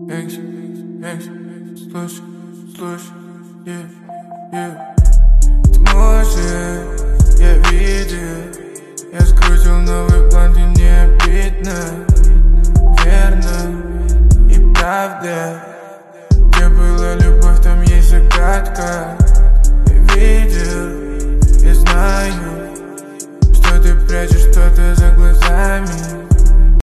Экс, слушай, Ты можешь, я видел. Я скрутил новый план, ты не обидно.